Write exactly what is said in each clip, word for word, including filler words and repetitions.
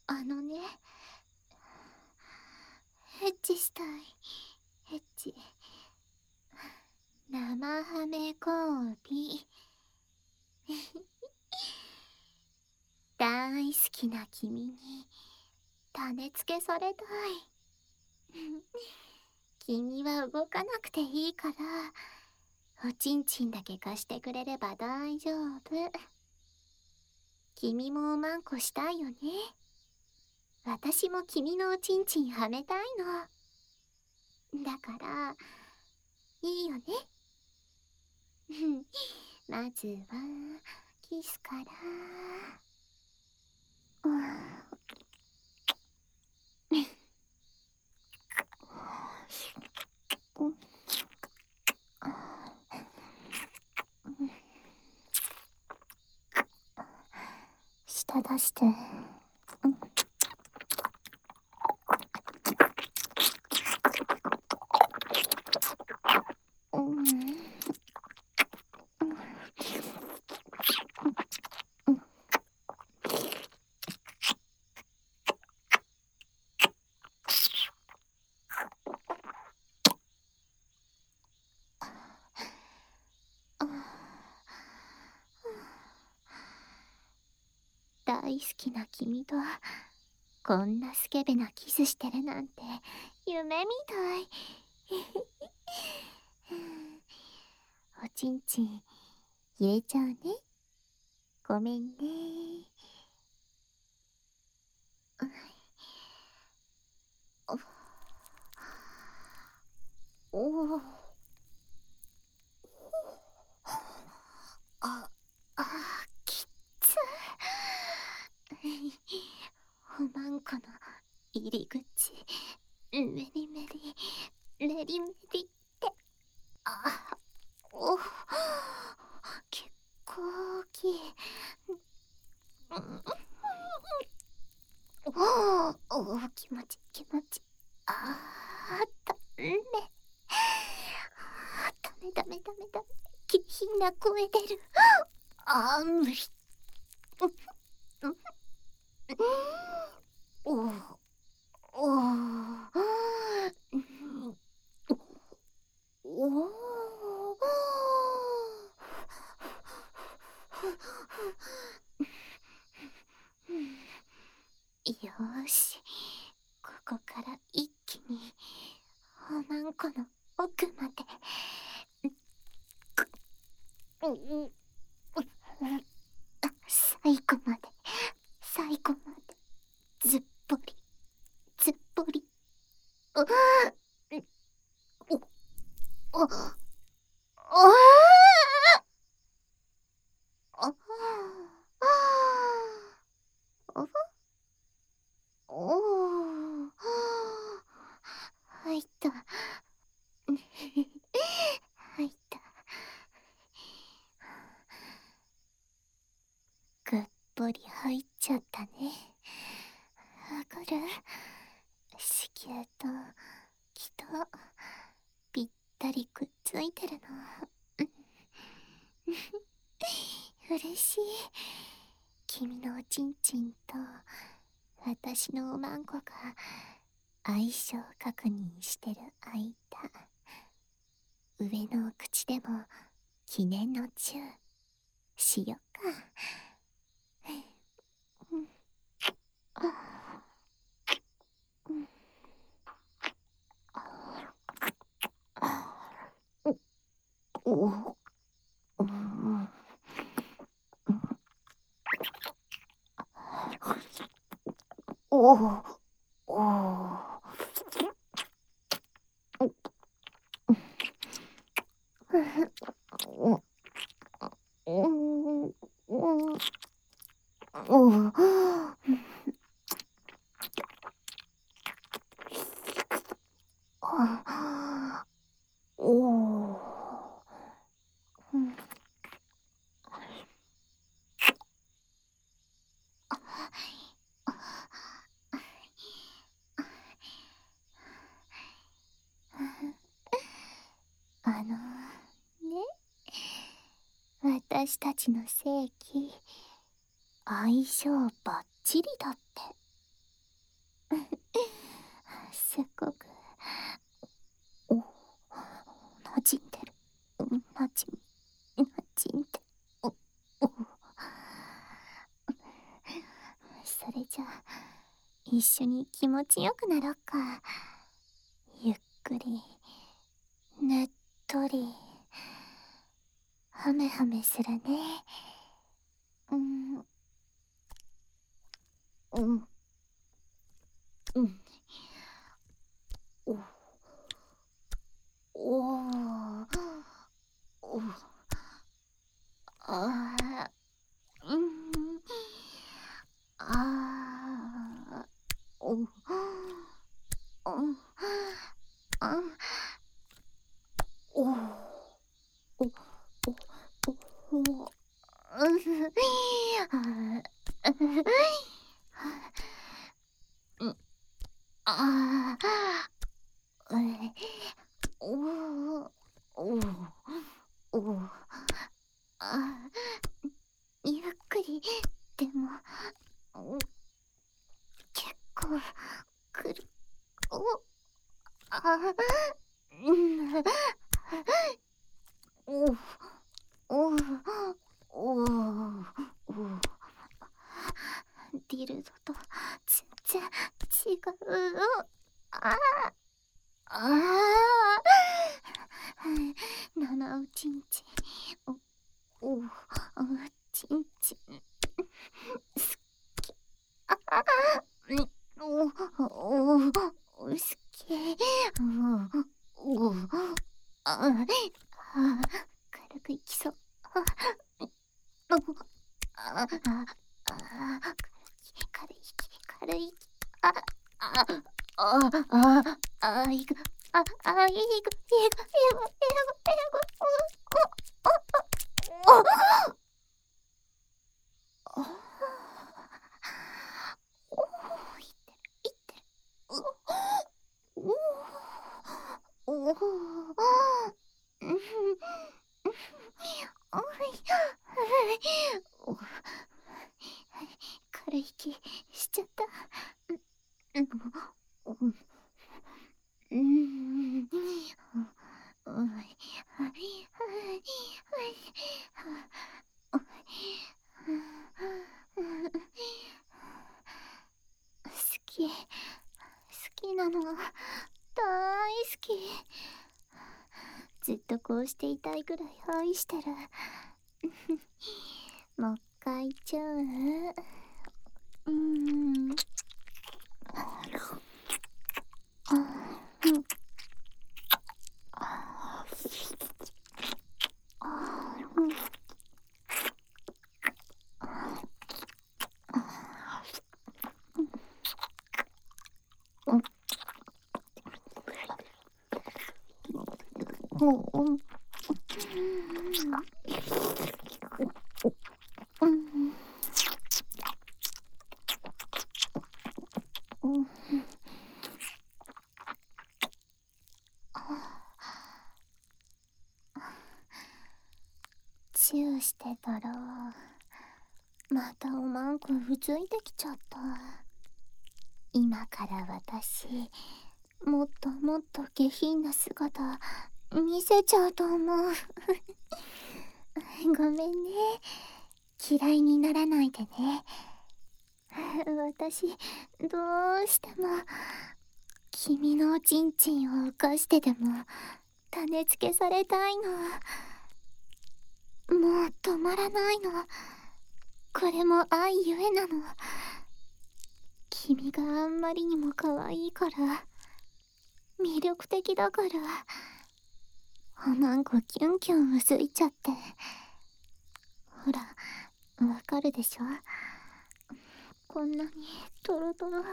あのね、エッチしたい。エッチ。生ハメ交尾。大好きな君に種付けされたい。君は動かなくていいから、おちんちんだけ貸してくれれば大丈夫。君もおまんこしたいよね。私も君のおちんちんはめたいの。だから、いいよね。まずは、キスから。舌出して。大好きな君とこんなスケベなキスしてるなんて夢みたい。おちんちん入れちゃうね。ごめんね。おお。あ、あ、きっつ。おまんこの入り口、メリメリ、レリメリって。あ、お、結構大きい。おお、気持ち気持ち。あー、だね。あー、ダメダメダメダメ。下品な声出る。あー、無理。おお、おお、おお。よーし、ここから一気におまんこの奥まで。最後まで、最後まで、ずっぽり、ずっぽり。お、お、お、お、ああ、おお、入った。入った。ぐっぽり入っちゃったね。わかる？子宮と気とぴったりくっついてるの。嬉しい。君のおちんちんと私のおまんこが相性確認してる間、上のお口でも記念のチューしよっか。おお、うん、おお、おお。あのね、私たちの性器相性バッチリだって。 すっごくお馴染んでる。馴染み馴染んでおおそれじゃあ一緒に気持ちよくなろっか。ゆっくりねっとりハメハメするね。うんうんうんおおおあうんあおおあおおおおおああおおおあゆっくりでも結構くるおあうんおおおおディルドと全然違う。あああ七おちんちんおおちんちんすきああおおお好きおおああ軽くいきそうあああ軽い軽いあああああいくああいくいくいくいくいくおおおおいってるいってるおおおうんお軽い息しちゃった。うんうんうんはいはい好き好きなの大好き。ずっとこうしていたいぐらい愛してる。もう一回ちゃう。うーんおおうんうんチューしてたらまたおまんこうついてきちゃった。今から私もっともっと下品な姿見せちゃうと思う。ごめんね、嫌いにならないでね。私どうしても君のおちんちんを犯してでも種付けされたいの。もう止まらないの。これも愛ゆえなの。君があんまりにも可愛いから魅力的だからおまんこキュンキュンうずいちゃって。ほらわかるでしょ、こんなにトロトロ。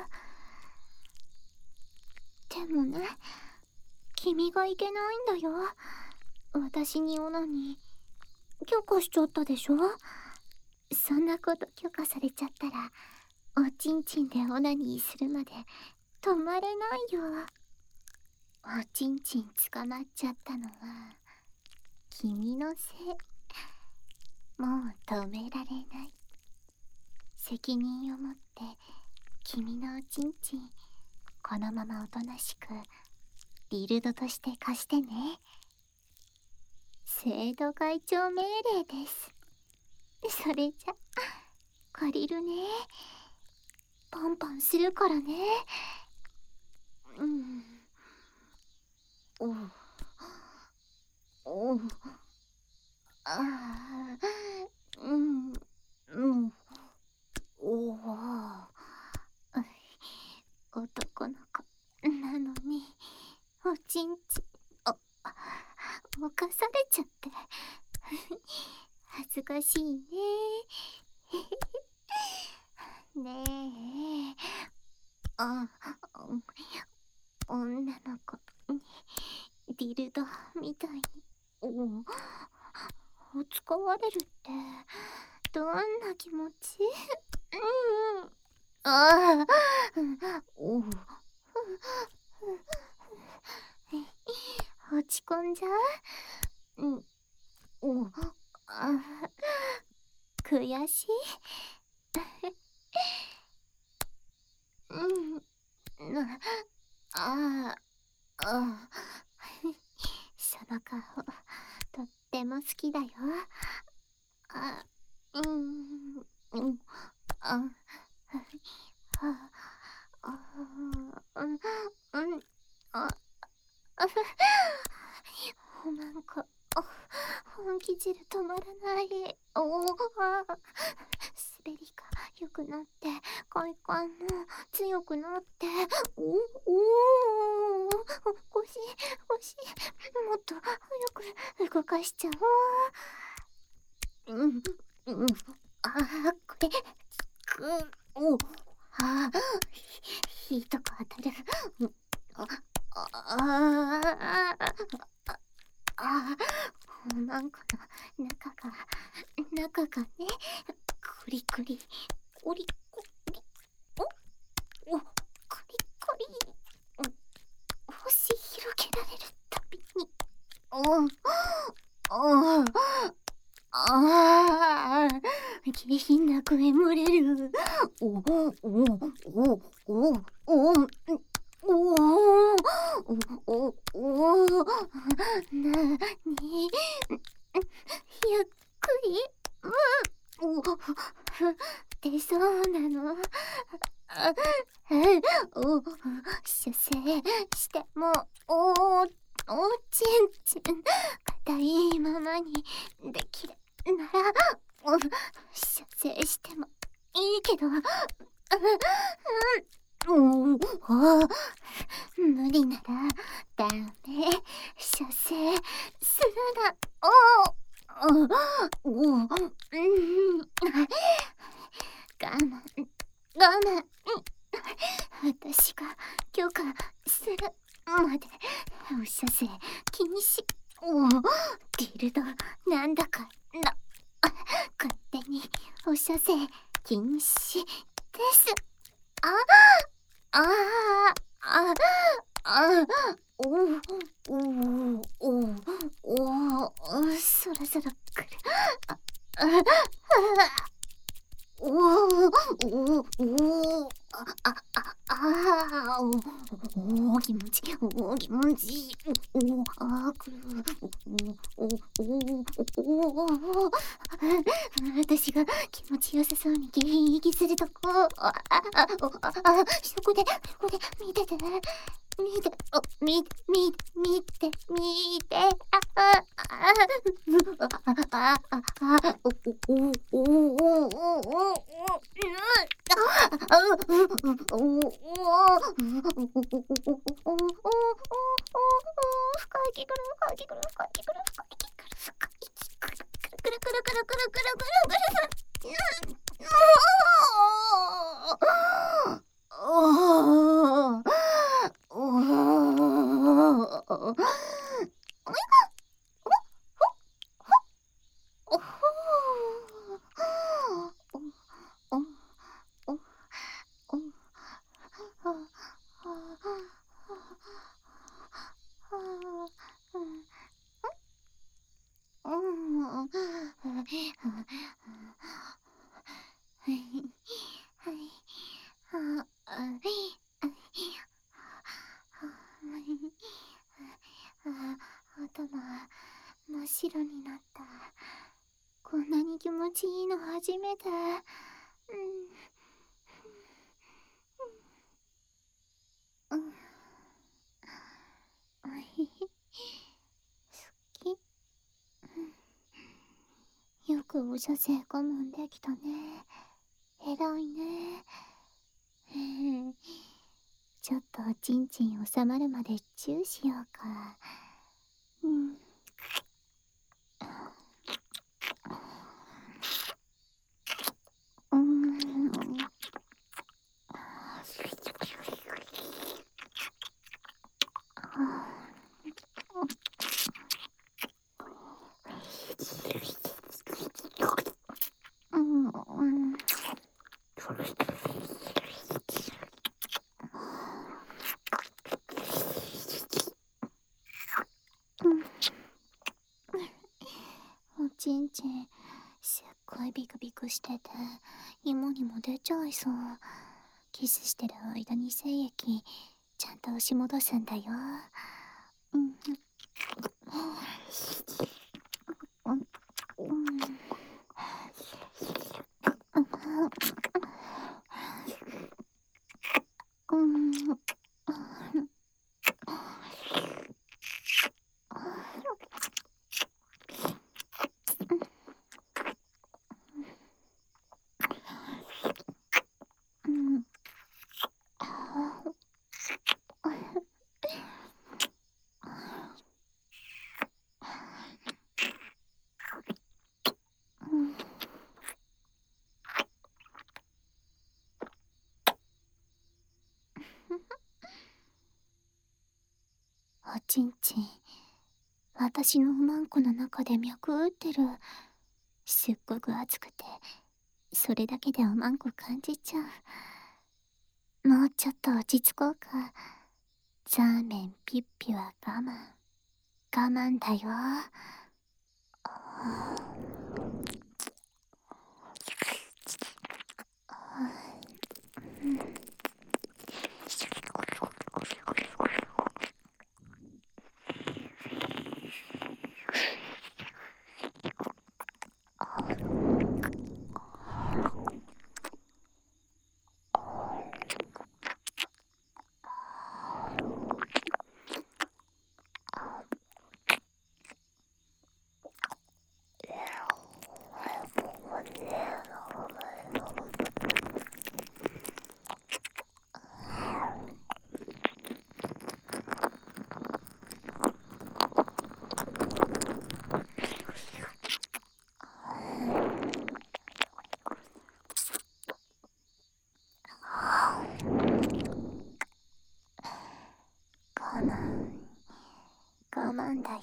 でもね、君がいけないんだよ。私にオナニー許可しちゃったでしょ。そんなこと許可されちゃったらおちんちんでオナニーするまで止まれないよ。おちんちん捕まっちゃったのは君のせい。もう止められない。責任を持って君のおちんちんこのままおとなしくディルドとして貸してね。生徒会長命令です。それじゃ借りるね。パンパンするからね。うん。おうおう。ああ、うんうんおお。男の子なのにおちんちお犯されちゃって恥ずかしいね。ねえ、あ、女の子にディルドみたいにおお使われるってどんな気持ち？うん、ああ、お落ち込んじゃう？うん、おあ悔しい？うんあああその顔とっても好きだよ。あうんうんあああうんうんああなんか本気汁止まらない。おお滑りが良くなって快感も強くなっておお腰腰もっと早く動かしちゃおう。うんうんああこれくおああいいとこ当たる。あああああなんかの中が中がねクリクリコリコリおおコリコリ星広げられるたびにおおああ下品なく眠れる。おおおおおおおおおおなにゆっくりうんお出そうなのあお射精してもおおちんちん硬いままにできるならお射精してもいいけどうんおお無理ならダメ射精するなおおおうん我慢我慢私が許可するまでお射精禁止。おディルドなんだかな勝手にお射精禁止です。ああああおおおおおそろそろ来る。ああおおおおああああおお気持ちお気持ちおあくるおおおお私が気持ちよさそうに息するとこああああそこでそこで見てて見ておみみ見て見てああああああおおおおおお初めて。うん。うん。あひひ。好き。うん。よくお射精我慢できたね。偉いね。ちょっとおちんちん収まるまでチューしようか。うん。うん。うん。うん。おちんちんすっごいビクビクしてて芋にも出ちゃいそう。キスしてる間に精液ちゃんと押し戻すんだよ。うん。うん。うん。うん。うん。おちんちん私のおまんこの中で脈打ってる。すっごく熱くてそれだけでおまんこ感じちゃう。もうちょっと落ち着こうか。ザーメンピッピは我慢我慢だよ。我慢我慢だよ。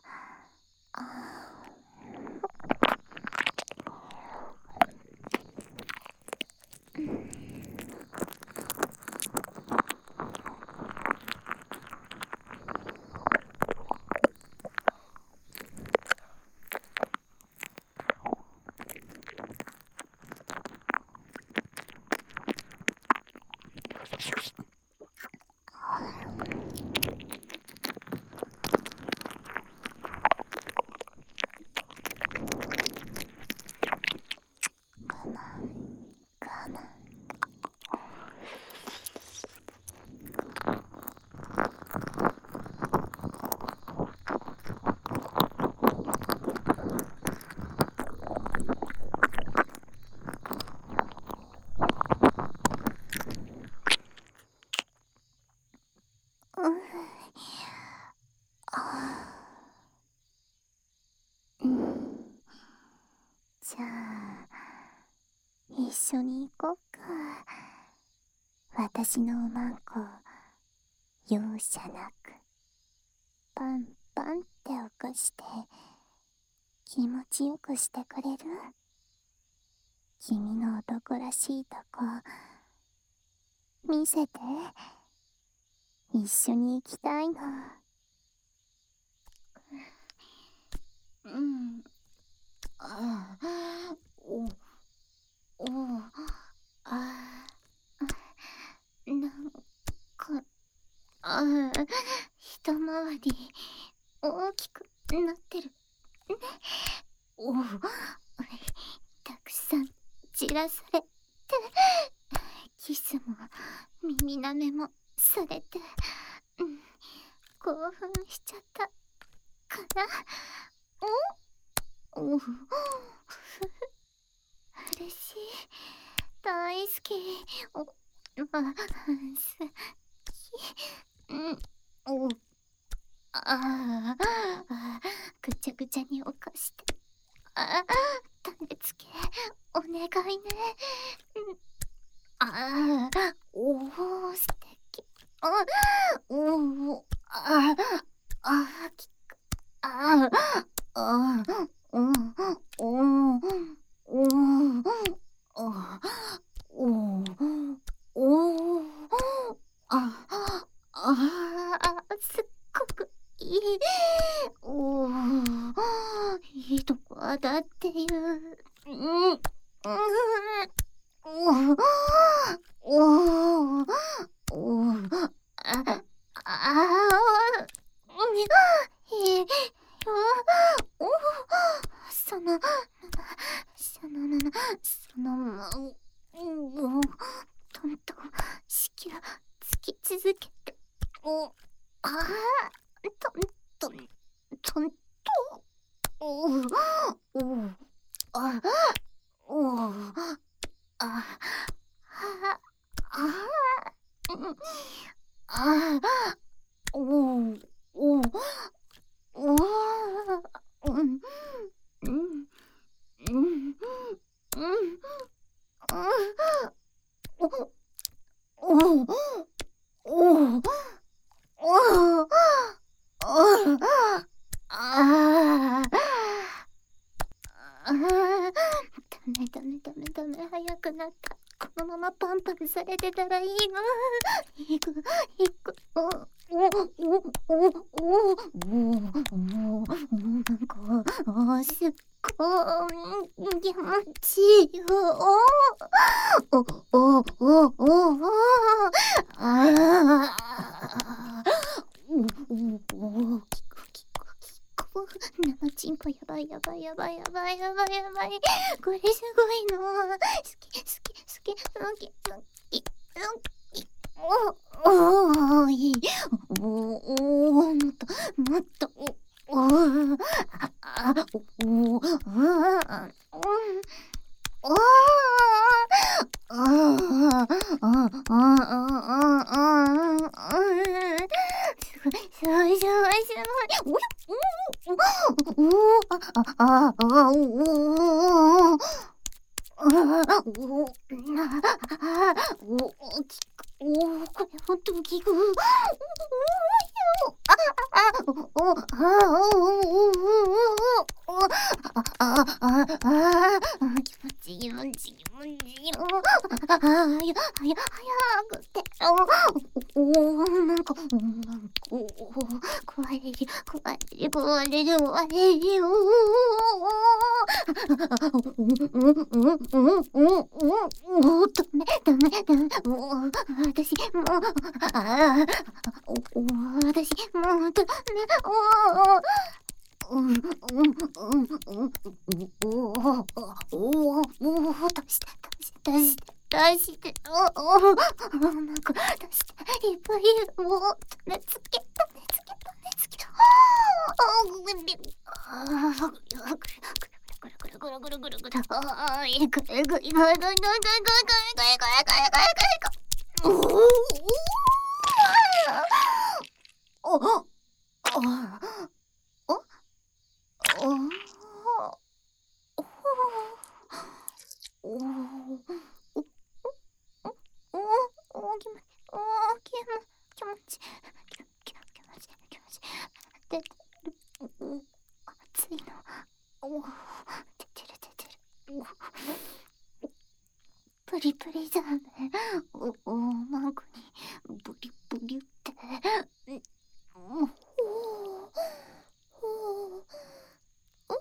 うん。じゃあ一緒に行こっか。私のおまんこ容赦なくパンパンって起こして気持ちよくしてくれる？君の男らしいとこ見せて。一緒に行きたいの。うん。ああ、おおあなんかあ一回り大きくなってるね。おたくさんじらされて、キスも耳舐めもされて、うん、興奮しちゃったかな。おお、嬉しい、大好き、お、ま、好き、うん、お、ああ、ぐちゃぐちゃに犯して、ああ、種付けお願いね。ああ、おお、素敵。あ、おお、ああ、あ、きく、ああ、あ、おお、おお、おお、おお、あ、あ、すっごくいい。おお、いいとこ当たっていう。うん、うん、おお、おお、あ、ああ、いいよ、おお、その、その、その、もう、トントン、しきら、つき続けて、お、ああ、トントン、トントン、おお、おお、あ、おお、あ、はあ、あ、うん、あ、おお、おお、おお、うん、うん、うん、うん、おお、おお、おお、ああ、ああ、ダメダメダメダメ、早くなった。このままパンパンされてたらいいの。いく、いく、お、お、お、お、お、お、お、なんか、あ、すっごい気持ちいいよ。お、お、お、お、お、ああ、お、お、お、きく、きく、きく。生チンコやばいやばいやばいやばいやばいやばい。これすごいの。好き好き好き好き好き好き。おお、いい。おお、もっともっと、おお、ああ、おお、ああ、おお、ああ、ああ、ああ、ああ、ああ、すごいすごいすごいすごい。おや、おお、おお、ああ、ああ、おお、ああ、おお、ああ、おお、きく、おお、これほんとにきく。おお、ああ、おお、ああ、おお、おお、おお、ああ、ああ、あ、気持ちいい気持ちいい気持ちいい。ああ、はや、はや、早くて、おお、なんか、なんか、おお、壊れる、壊れる、壊れる、壊れるよ。おお、ダメ、ダメ、ダメ、もう、私、もう、ああ、おお、私、もう、ダメ、おお。うんうんうんうん、おお、おお、おお、出して出して出して、おお、なんか出して、いっぱいもう種付け種付け種付け、ああ、ごめんね、ああ、ぐるぐるぐるぐるぐるぐるぐるぐる、ああ、いくいくいくいくいくいくいくいくいくいくいくいくいく、おお、おお、ああ、お、おお。おお、おお、おお、おお、気持ち、おお、気持ち、気持ち、気持ち、気持ち、出てる、おお、熱いの、おお、出てる出てる、おお、プリプリだね、おお、マンコに、ブリブリって、おお、おお、おお、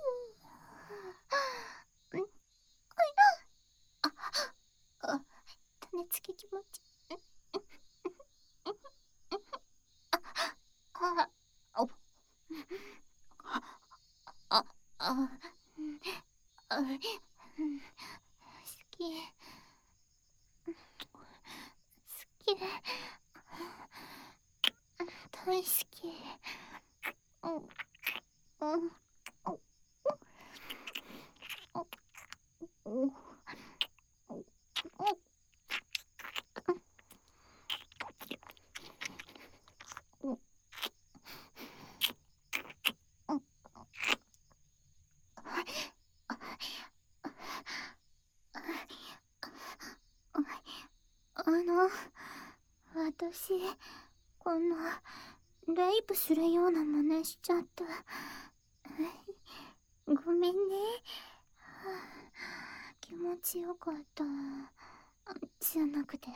うん、あ、あ、種付け気持ち。あ、あ、お、あ、あ、うん、あ、うん、好き好き大好き。うんうんうんうんあの、私、こんな、レイプするような真似しちゃった。ごめんね。気持ちよかった。じゃなくて、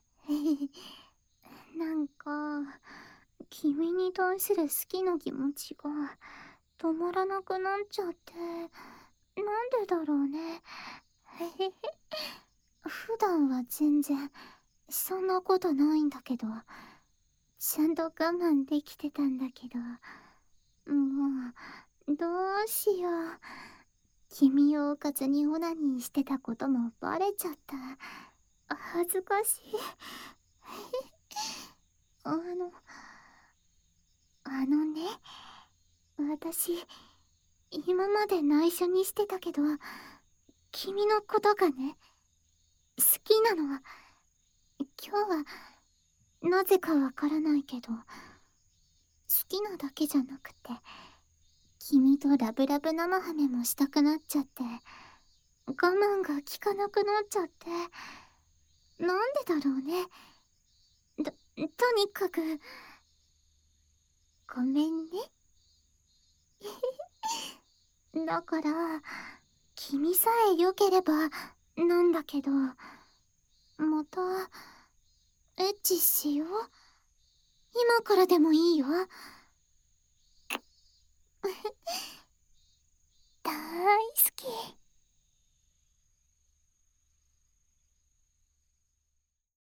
なんか、君に対する好きな気持ちが止まらなくなっちゃって、なんでだろうね。普段は全然そんなことないんだけど、ちゃんと我慢できてたんだけど、もうどうしよう。君をおかずにオナニーしてたこともバレちゃった。恥ずかしい。あのあのね、私今まで内緒にしてたけど、君のことがね、好きなの。今日はなぜかわからないけど、好きなだけじゃなくて、君とラブラブ生ハメもしたくなっちゃって、我慢が効かなくなっちゃって、なんでだろうね。と、とにかく、ごめんね。だから、君さえ良ければ、なんだけど、また、エッチしよう。今からでもいいよ。